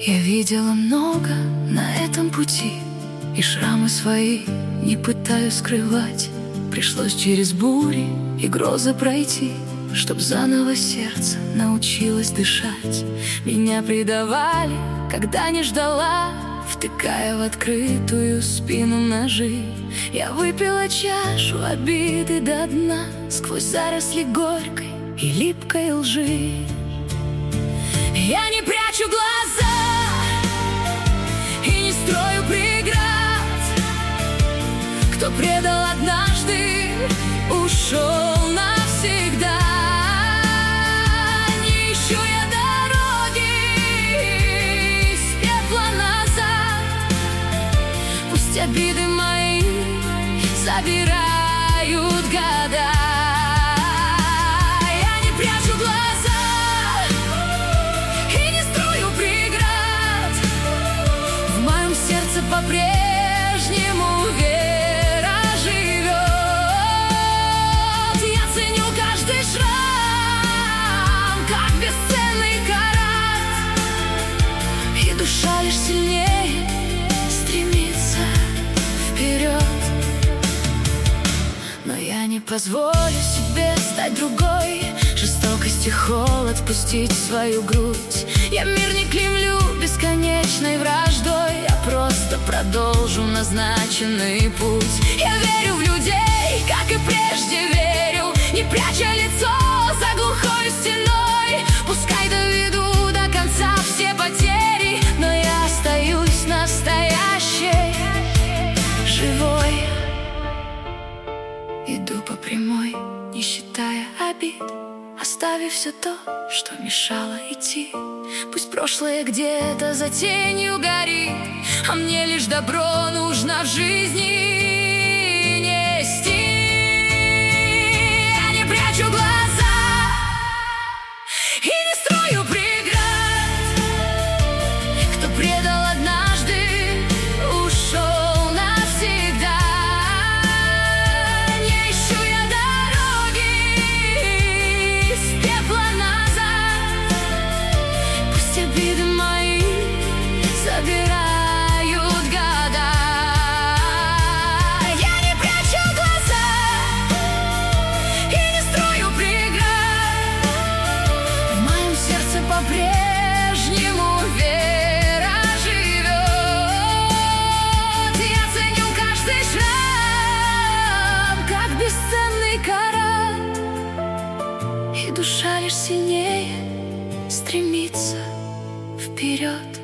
Я видела много на этом пути, и шрамы свои не пытаюсь скрывать. Пришлось через бури и грозы пройти, чтоб заново сердце научилось дышать. Меня предавали, когда не ждала, втыкая в открытую спину ножи. Я выпила чашу обиды до дна, сквозь заросли горькой и липкой лжи. Я не прячу глаза и не строю преград. Кто предал однажды, ушел навсегда. Не ищу я дороги с пепла назад. Пусть обиды мои забирают года. По-прежнему вера живет. Я ценю каждый шрам, как бесценный карат, и душа лишь сильнее стремится вперед. Но я не позволю себе стать другой, жестокость и холод пустить в свою грудь. Я мир не клеймлю бесконечной враждой, я просто продолжу назначенный путь. Я верю в людей, как и прежде верил, не пряча лицо за глухой стеной. Пускай доведу до конца все потери, но я остаюсь настоящей, живой. Иду по прямой, не считая обид, оставив все то, что мешало идти. Пусть прошлое где-то за тенью горит, а мне лишь добро нужно в жизни нести. Я не прячу глаза и не строю преград. Кто предал однажды, ушел навсегда. Не ищу я дороги с пепла назад. Пусть обиды мои забирают года. Я не прячу глаза и не строю преград. В моем сердце по-прежнему вера живет. Я ценю каждый шрам, как бесценный карат, и душа лишь сильнее стремится вперед.